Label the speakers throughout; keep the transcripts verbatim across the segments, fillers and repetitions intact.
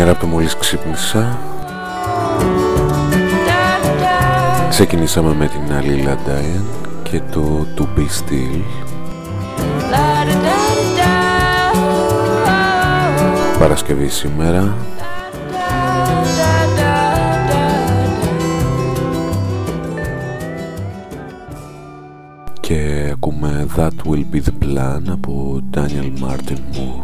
Speaker 1: Καλημέρα από το μόλις ξύπνησα. Ξεκινήσαμε με την Alila Diane και το To Be Still. Παρασκευή σήμερα. Και ακούμε That Will Be The Plan από Daniel Martin Moore.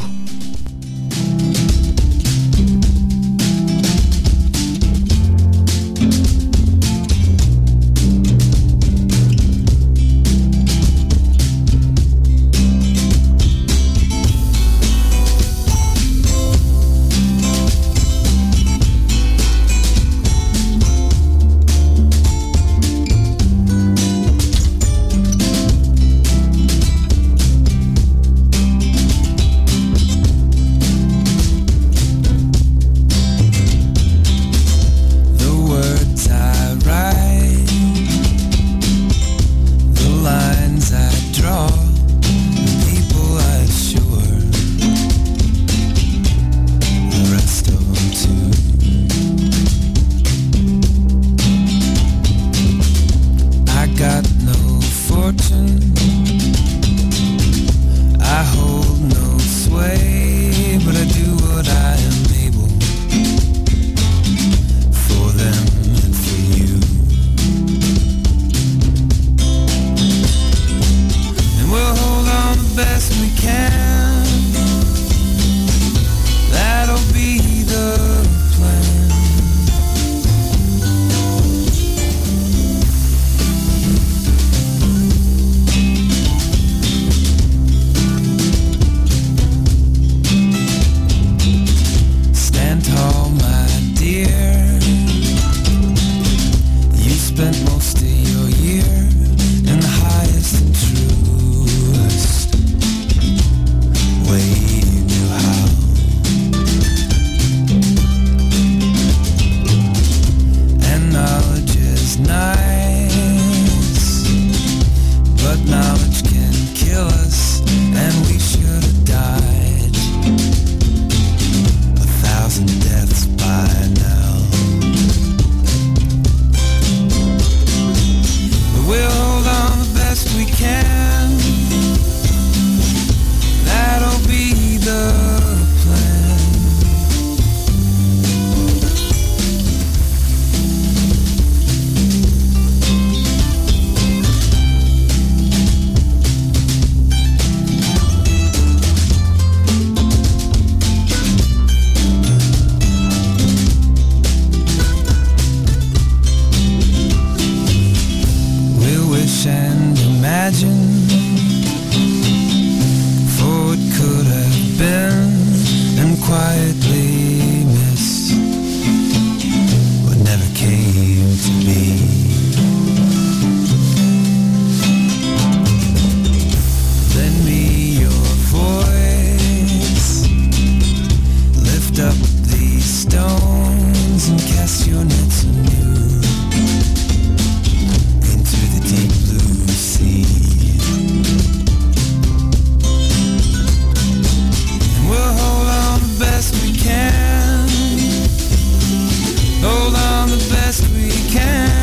Speaker 2: Hold on the best we can.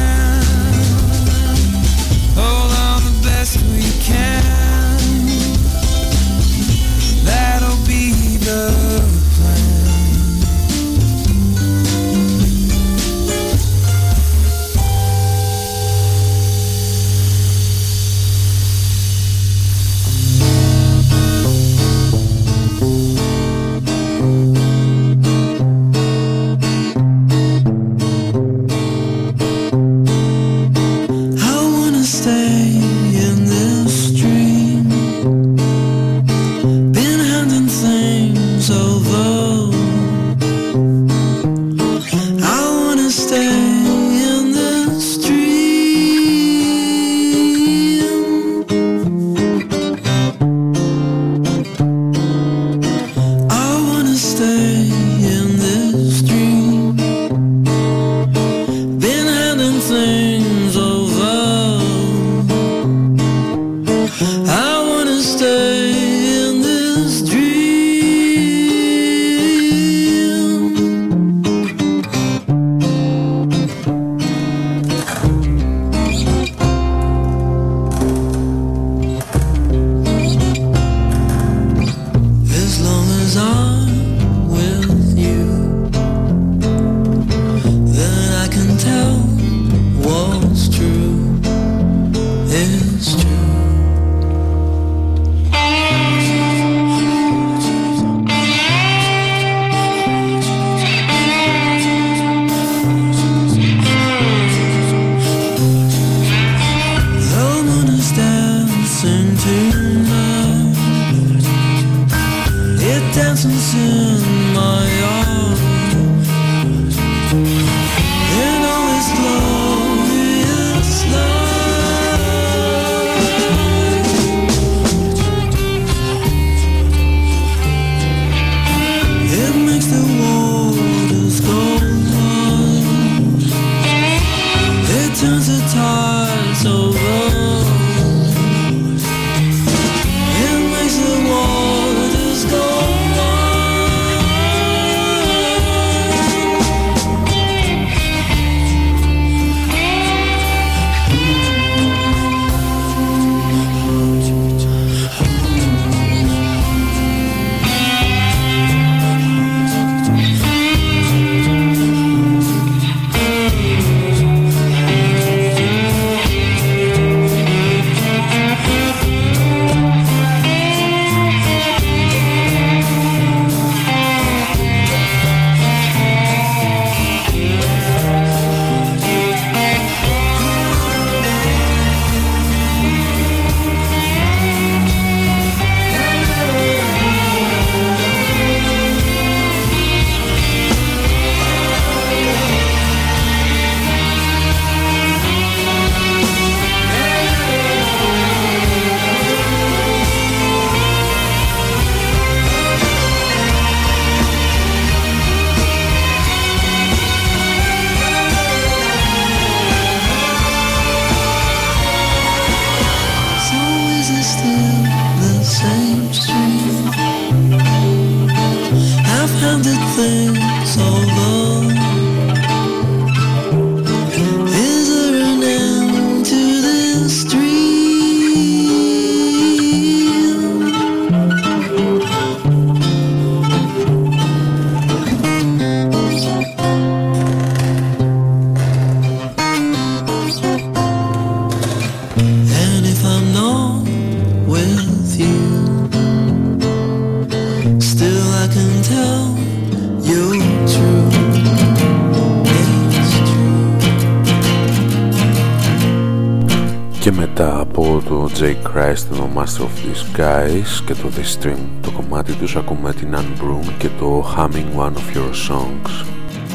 Speaker 1: Και μετά από το J. Christ, το Master of Disguise και το The Stream, το κομμάτι τους, ακούμε την Anne Broom και το Humming One of Your Songs.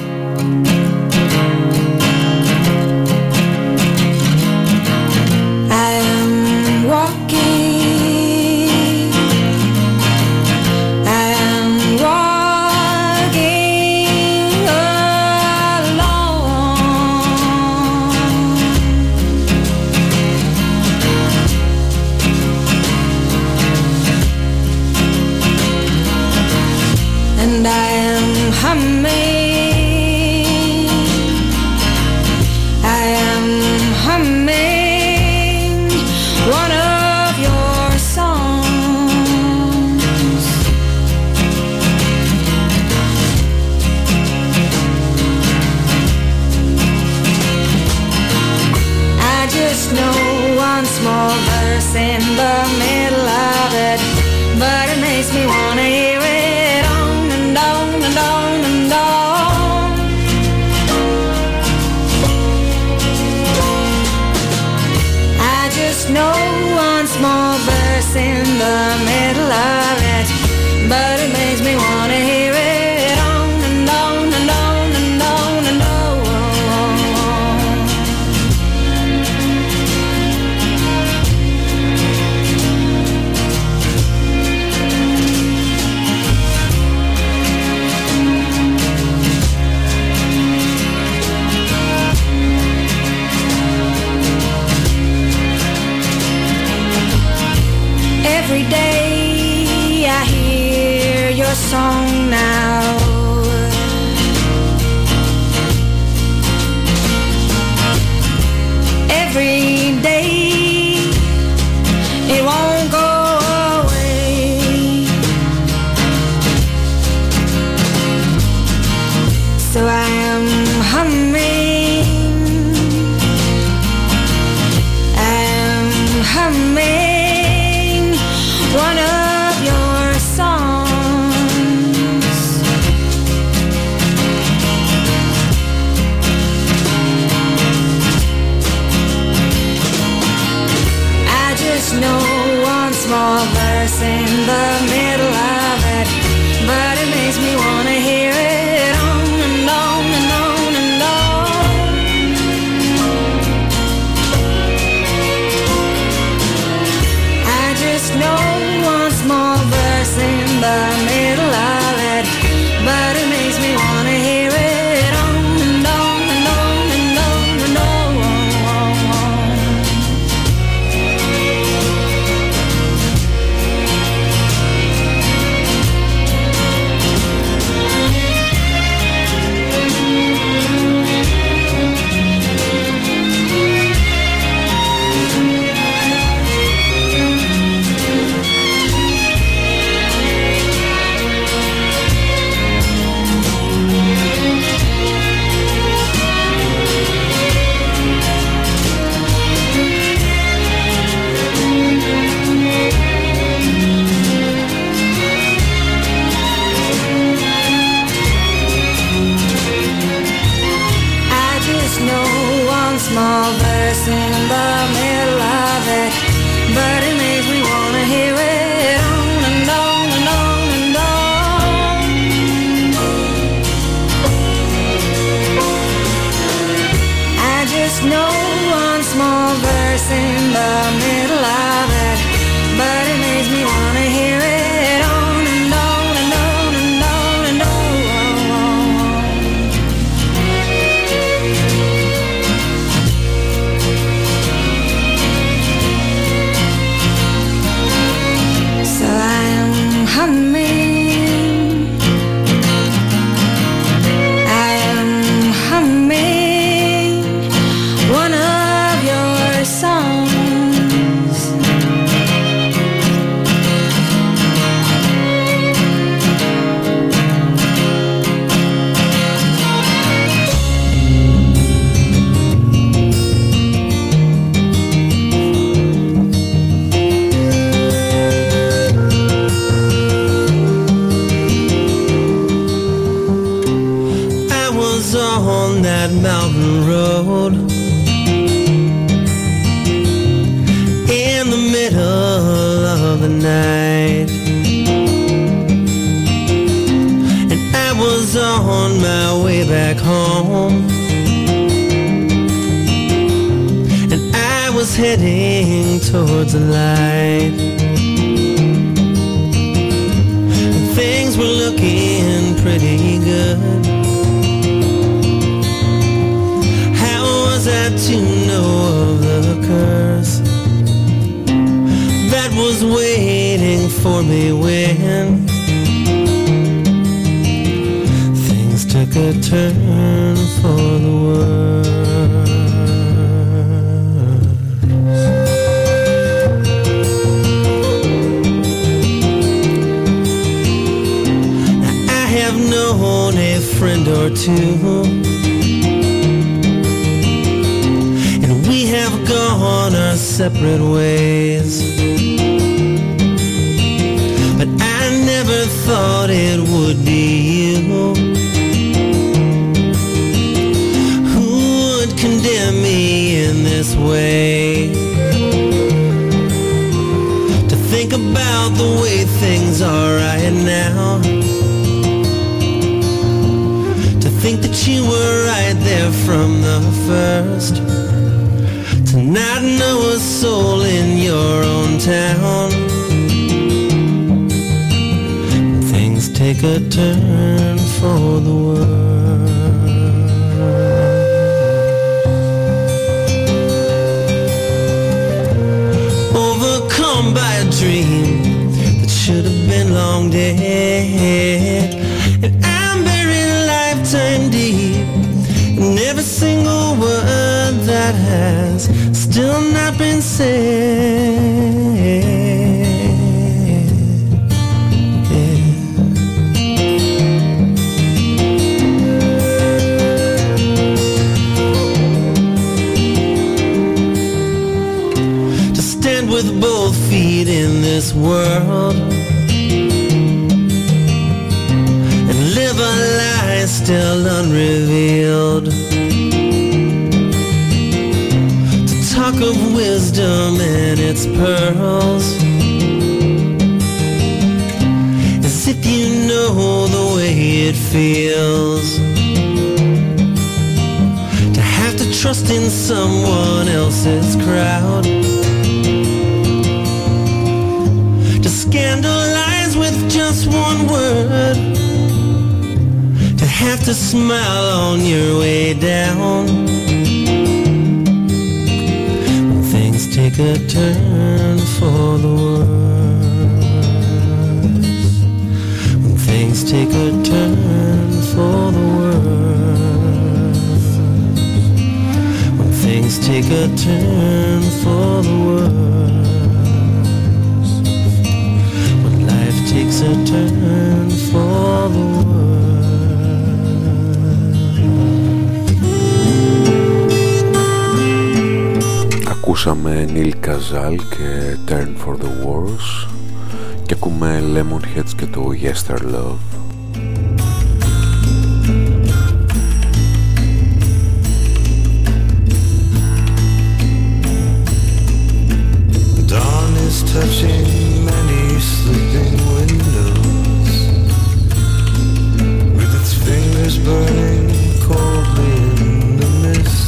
Speaker 2: I am walking, I am walking alone, and I am humming, I am humming one of your songs. I just know one small verse in the middle of it, but it makes me wanna hear it on and on and on and on. I just know one small verse in the middle of it, but it makes me wanna hear it on and on and on and on and on. Every day I hear your song now, every day it won't go away. So I am humming, I am humming one of your songs. I just know one small verse in the middle of it, but it makes me wanna hear it on and on and on and on. I just know one small verse in the middle of it, but it makes me wanna hear it on and on and on and on and on. Small verse in the middle of it, but it makes me wanna hear it on and on and on and on. I just know one small verse in the middle of it, but it makes me wanna hear it on and on and on and on and on. Humming, I am humming one
Speaker 3: heading towards the light. Things were looking pretty good. How was I to know of the curse that was waiting for me when things took a turn for the worse? Known a friend or two, and we have gone our separate ways, but I never thought it would be you who would condemn me in this way. To think about the way things are right now, think that you were right there from the first, to not know a soul in your own town. Things take a turn for the worse. Overcome by a dream that should have been long dead, and I'm buried lifetime deep in every single word that has still not been said. Yeah. To stand with both feet in this world and live a lie still unrevealed, to talk of wisdom and its pearls as if you know the way it feels, to have to trust in someone else's crowd, to scandalize with just one word, have to smile on your way down when things take a turn for the worse. When things take a turn for the worse. When things take a turn for the worse. When life takes a turn for the worse.
Speaker 1: Ακούσαμε Neil Kazal και Turn for the Worse και ακούμε Lemonheads και το Yester Love.
Speaker 4: Dawn is touching many sleeping windows with its fingers burning coldly in the mist.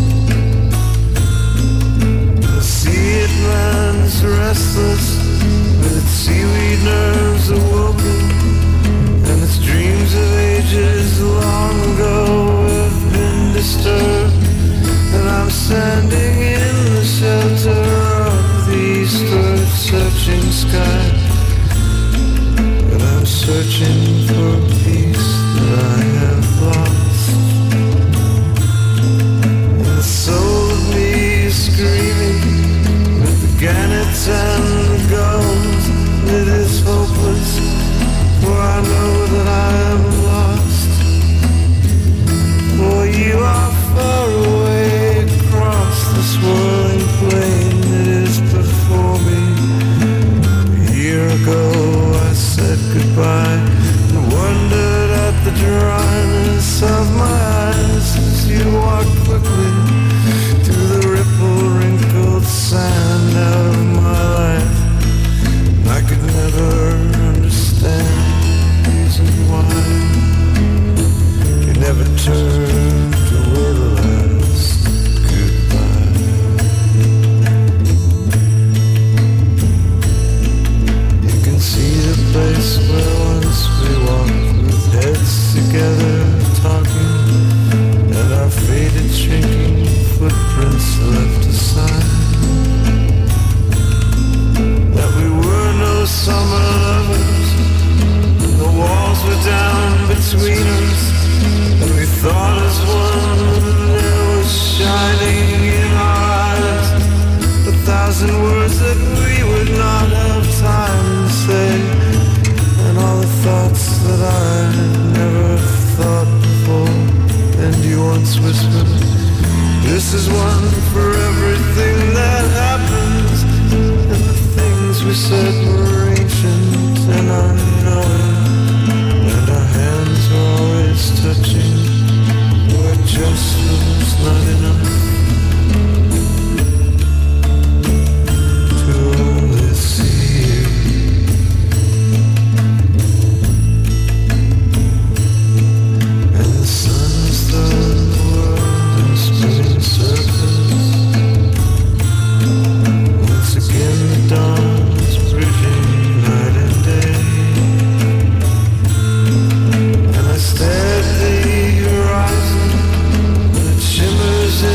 Speaker 4: It runs restless with its seaweed nerves awoken, and its dreams of ages long ago have been disturbed. And I'm standing in the shelter of the eastward searching sky, and I'm searching for peace that I have lost. And the soul of me is screaming gannets and the gulls, it is hopeless, for I know that I am lost. For you are far away across the swirling plain that is before me. A year ago I said goodbye and wondered is one for everything that happens, and the things we said were ancient and unknown, and our hands were always touching, where just was not enough to only see you. And the sun is throwing the world in spinning circles. Once again the dawn is bridging night and day, and I stare at the horizon, and it shimmers in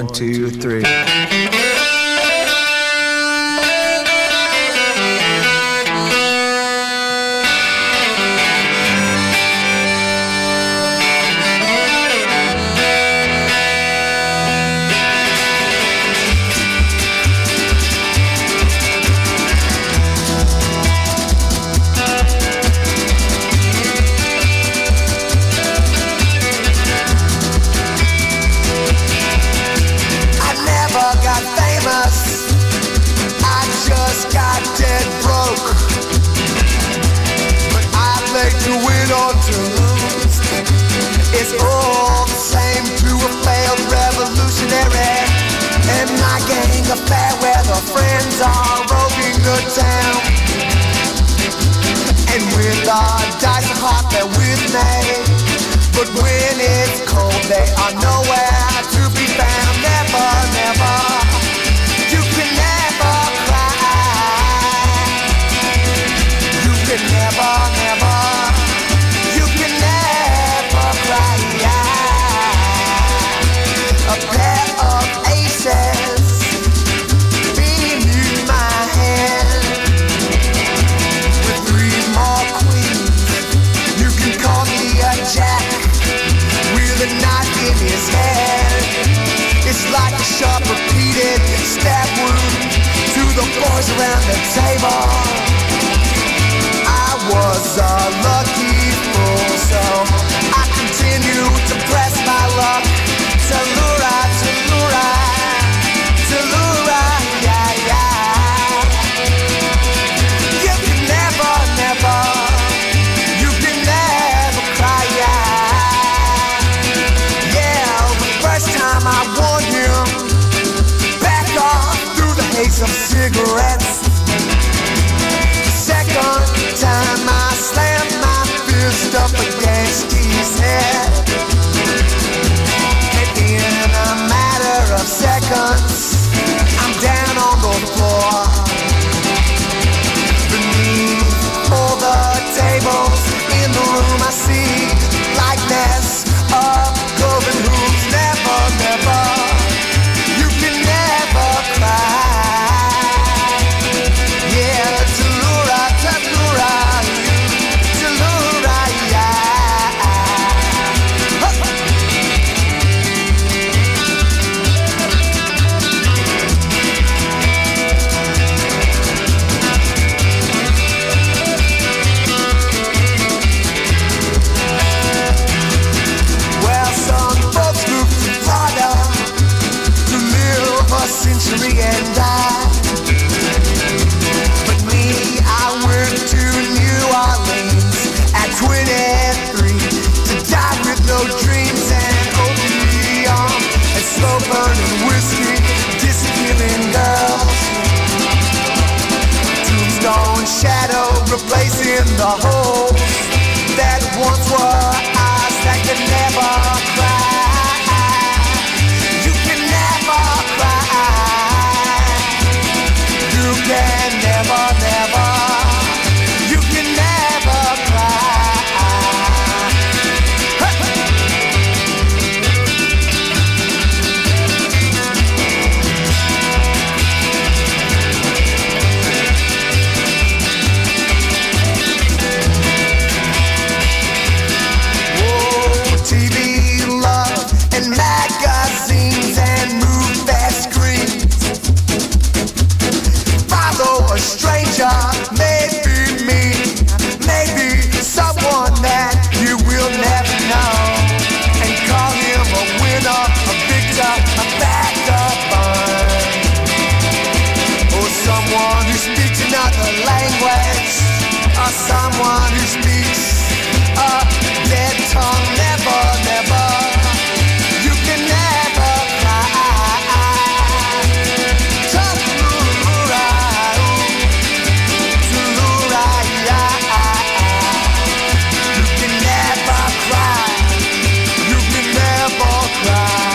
Speaker 5: One, two, three.
Speaker 6: It's all the same to a failed revolutionary. And my gang affair where the friends are roving the town. And with our dice are hot, they're with me. But when it's cold, they are nowhere to be found. Never, never, you can never cry. You can never, never, you can never cry. A pair of aces beneath my hand, with three more queens. You can call me a jack with a knife in his head. It's like a sharp repeated stab wound to the boys around the table. I was a lucky fool, so I continue to press my luck. Tellura, Tellura, Tellura, yeah, yeah. You can never, never, you can never cry, yeah. Yeah, the first time I warned him, back off through the haze of cigarettes. The second time I slammed my fist up against his head. In a matter of seconds, I'm down on the floor. Beneath all the tables in the room, I see likeness of golden hoops. Never, never, you can never cry. Yeah, Tellura, Tellura, Tellura, yeah. Century and die. But me, I went to New Orleans at twenty-three to die with no dreams and opium and slow burning whiskey, disappearing girls. Tombstone shadow replacing the holes that once were eyes that could never cry. You can never, never, you can never cry. Oh, T V, love, and magazines and move that screens. Follow a stranger, maybe me, maybe someone that you will never know, and call him a winner, a victor, a vagabond, or someone who speaks another language, or someone who speaks a dead tongue. Never, never, you can never cry. Tellura, Tellura, you can never cry. You can never cry.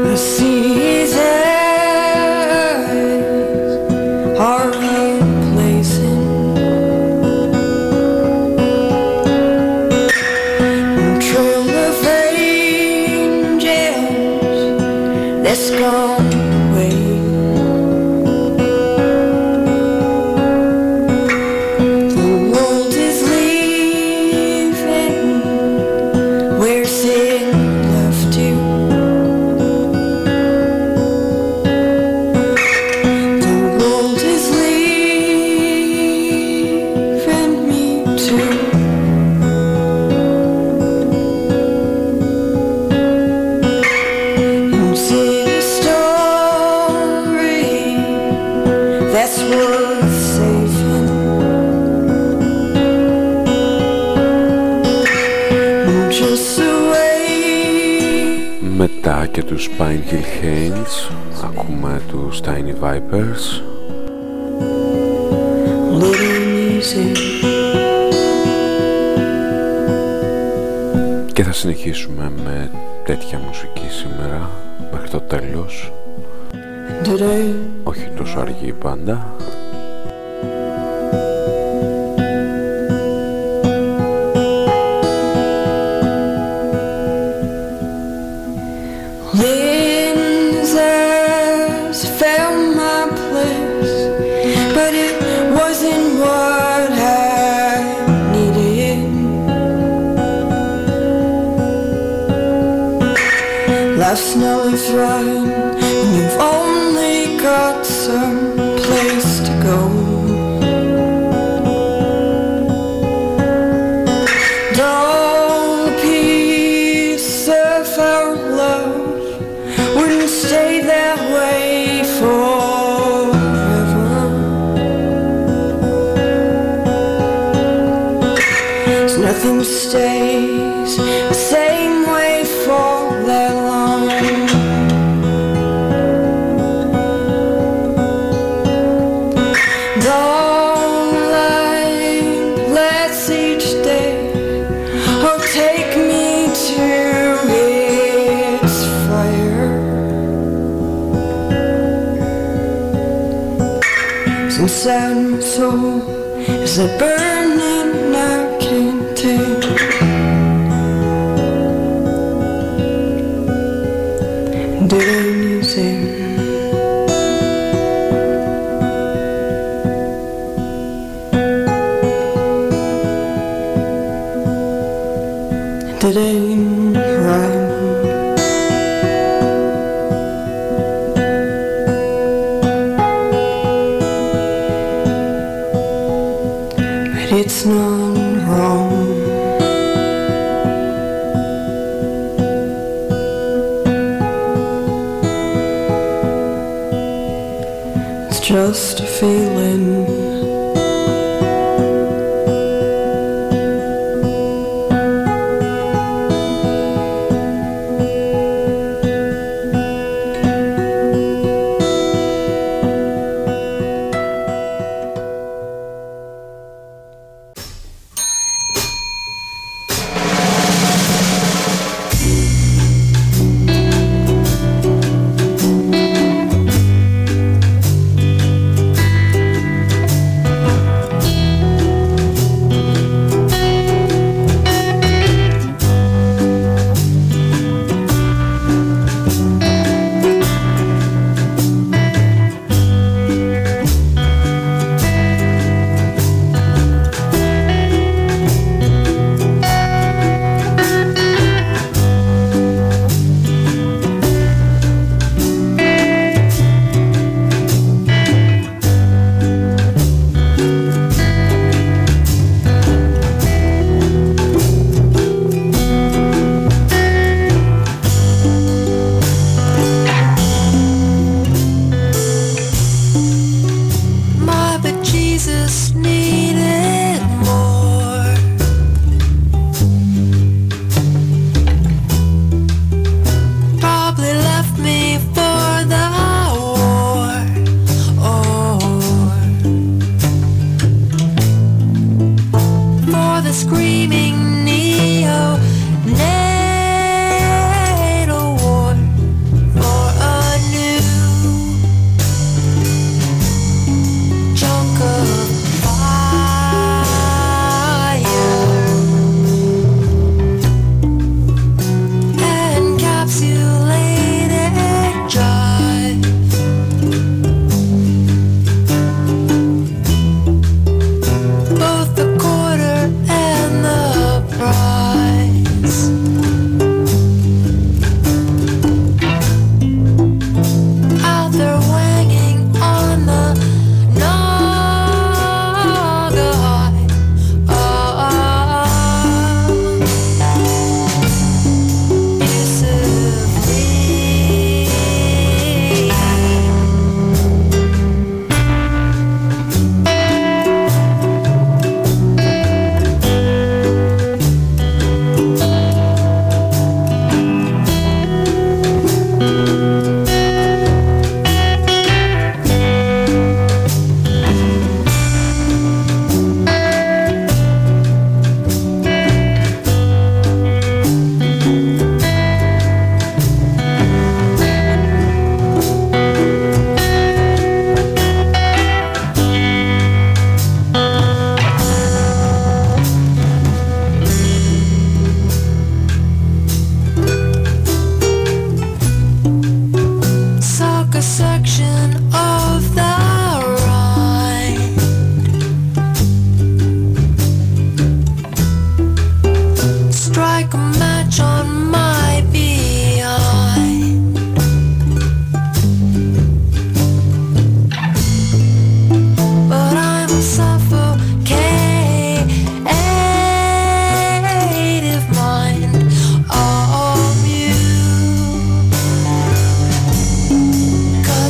Speaker 2: I see his eyes are replacing a trail of angels that's gone away. The world is leaving where sin left you. The world is leaving me too. And see the story that's worth saving. And just the way
Speaker 1: Μετά και τους Pinehill Hanes ακούμε τους Tiny Vipers
Speaker 2: little music.
Speaker 1: και θα συνεχίσουμε με τέτοια μουσική σήμερα μέχρι το τέλος,
Speaker 2: Today
Speaker 1: όχι τόσο αργή πάντα.
Speaker 2: lenses found my place, but it wasn't what I needed. Life's never fun, and you've only got some place to go. Dull piece of our love wouldn't stay that way forever. 'Cause nothing stays the same way for that long. Don't like let's each day oh take me to its fire. Inside my soul is a burning I can't take. Dirty music. It ain't right. But it's not wrong. It's just a feeling.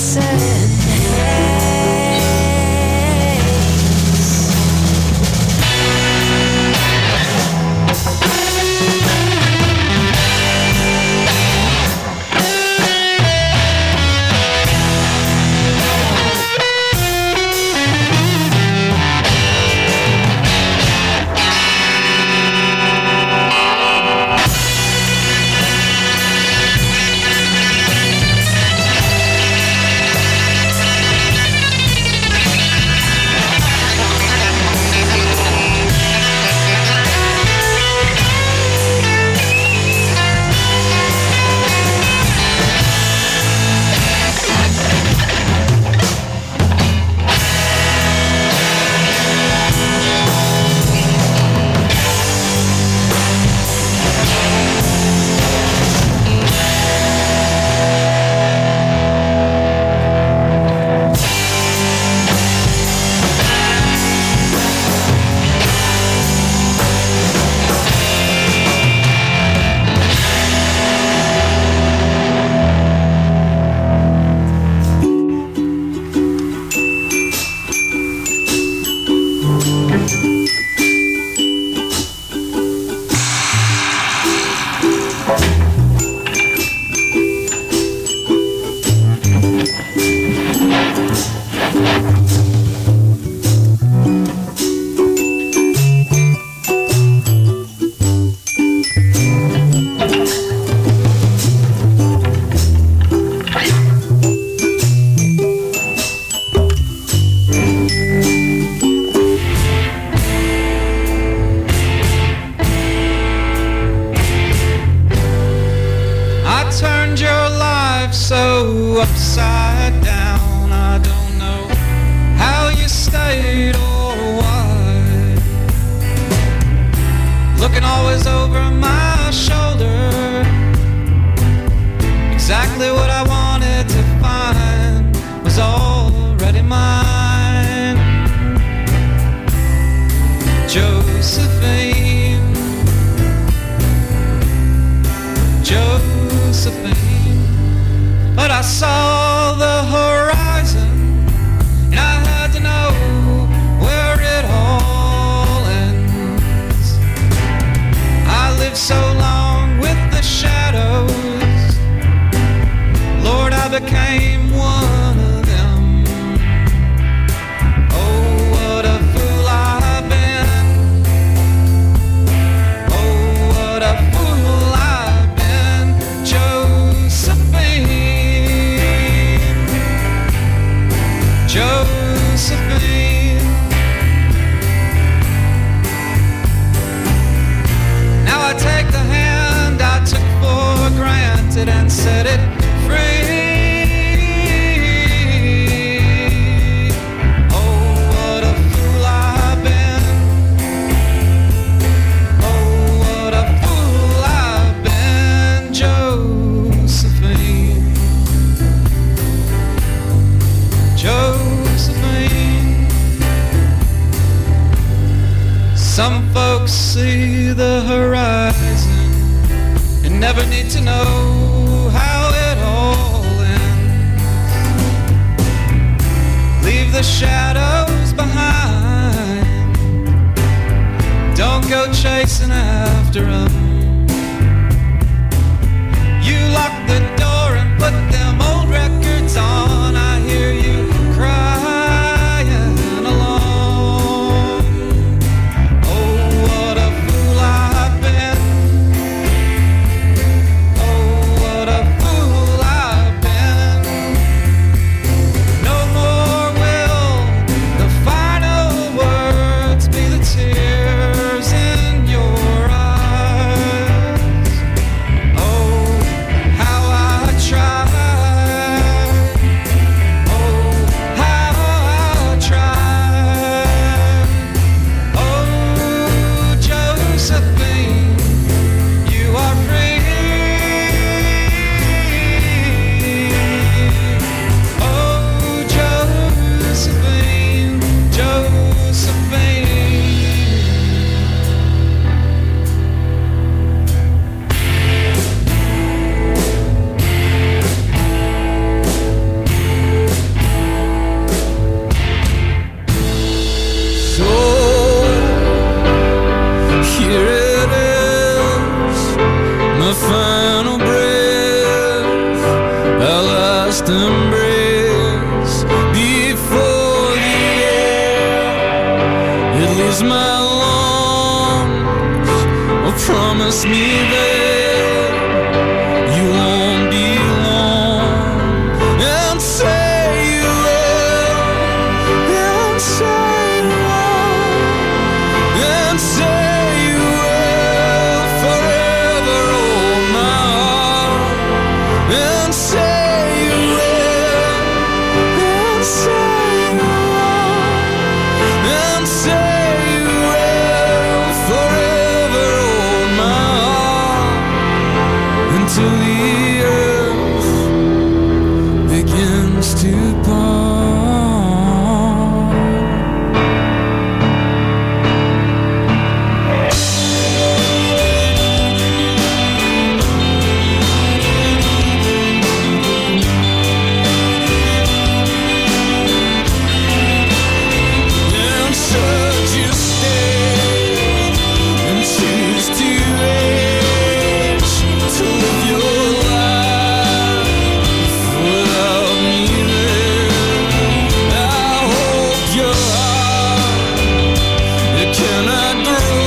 Speaker 2: said, hey.
Speaker 5: last embrace before the end. It leaves my lungs. Oh, promise me that you won't be long, and say you will, and say you will, and say you will forever hold my heart, and say you will, and say you will, and say you will forever hold my heart until the earth begins to part. And should you stay and choose to age to live your life without me there, I hope your heart it cannot grow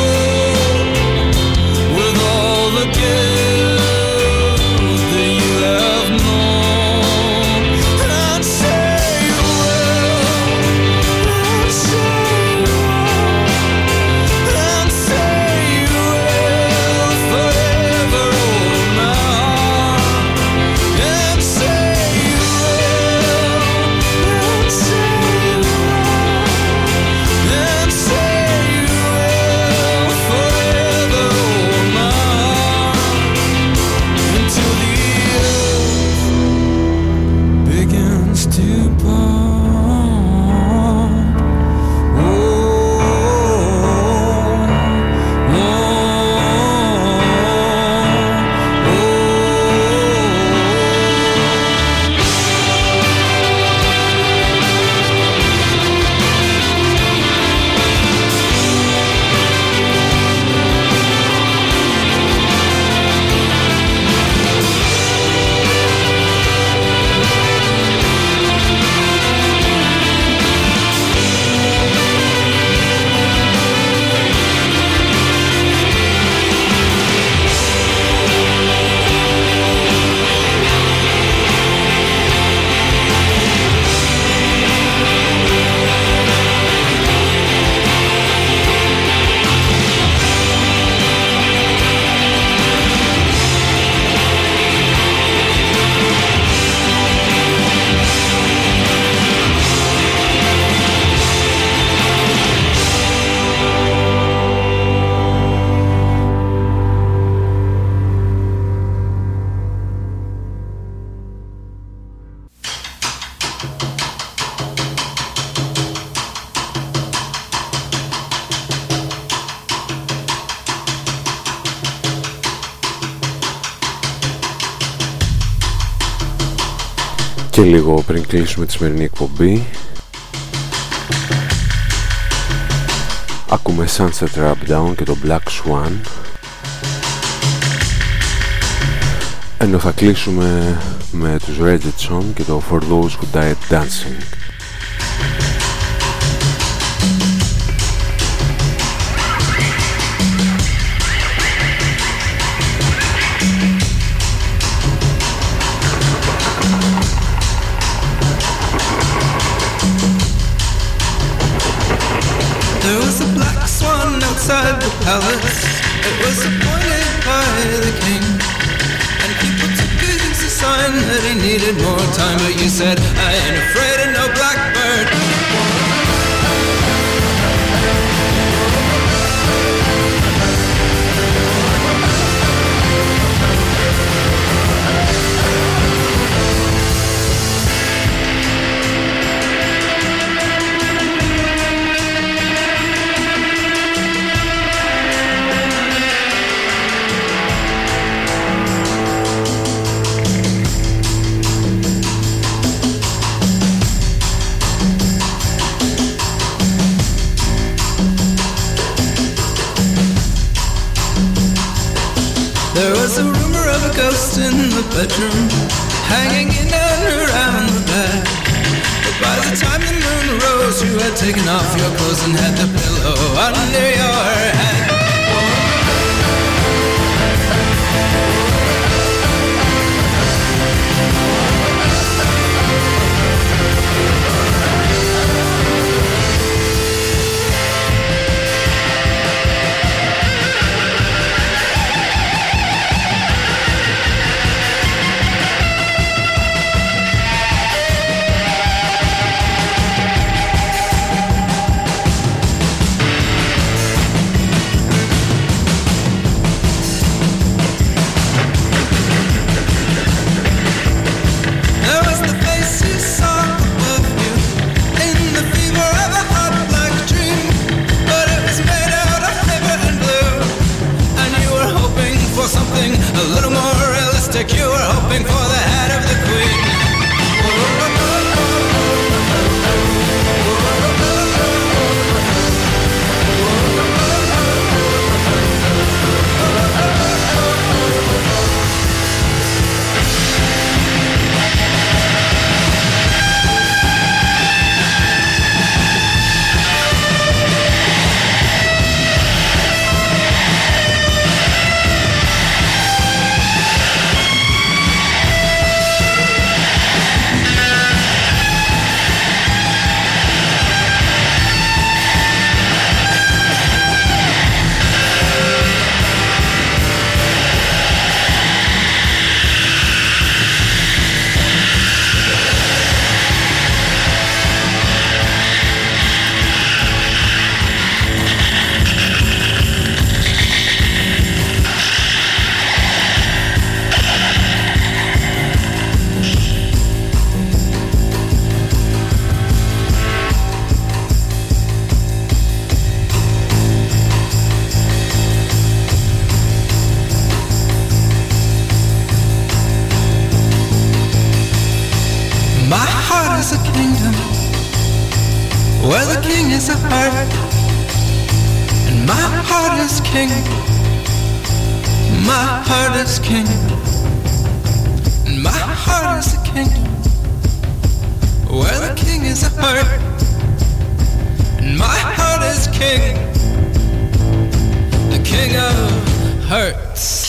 Speaker 5: with all the gifts that you have known, and say you will, and say you will, and say you will forever hold my heart, and say you will, and say you will, and say you will forever hold my heart until the earth begins to part. Oh, oh,
Speaker 1: Και λίγο πριν κλείσουμε τη σημερινή εκπομπή, ακούμε Sunset Rub Down και το Black Swan, ενώ θα κλείσουμε με τους Reggetson και το For Those Who Died Dancing.
Speaker 3: There was a black swan outside the palace. It was appointed by the king, and people took it as a sign that he needed more time. But you said, I ain't afraid of no blackbird. There was a rumor of a ghost in the bedroom,
Speaker 5: hanging in and around the bed. But by the time the moon rose, you had taken off your clothes and had the pillow under your head. Something a little more realistic. You were hoping for the head of the queen. Where the king is a heart, and my heart is king. My heart is king, and my heart is a kingdom. Where the king is a heart, and my heart is king. The king of hearts.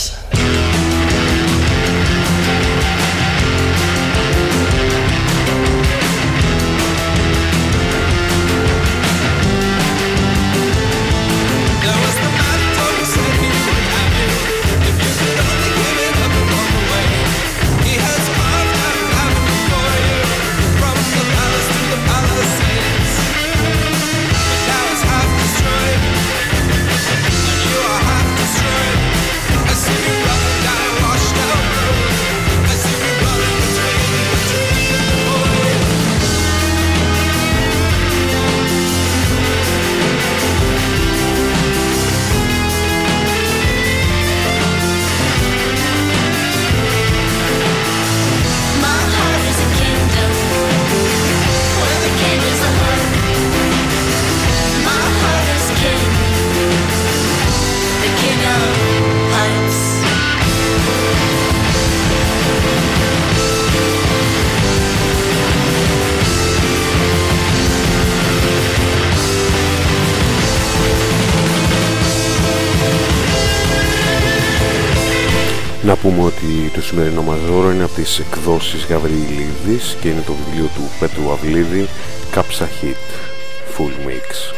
Speaker 1: Να πούμε ότι το σημερινό μας δώρο είναι από τις εκδόσεις Γαβριλίδης και είναι το βιβλίο του Πέτρου Αυλίδη, Κάψα Hit, Full Mix.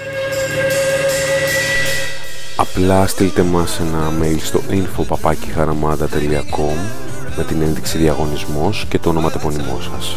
Speaker 1: Απλά στείλτε μας ένα mail στο info παπάκι χαραμάντα τελεία com με την ένδειξη διαγωνισμός και το όνομα τεπωνυμό σας.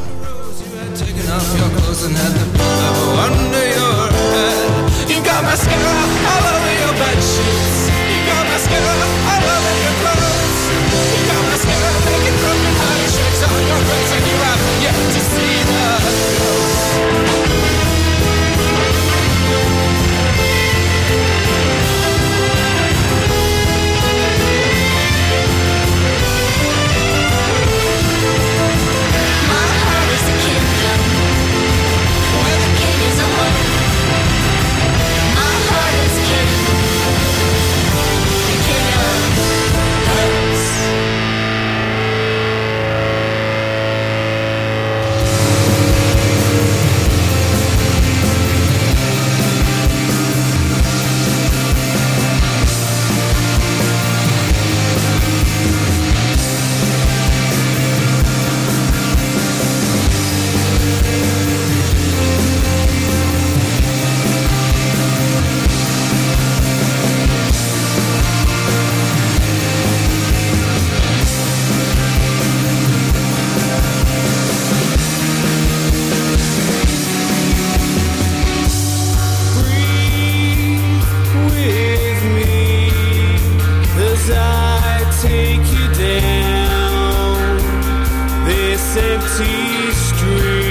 Speaker 7: empty street.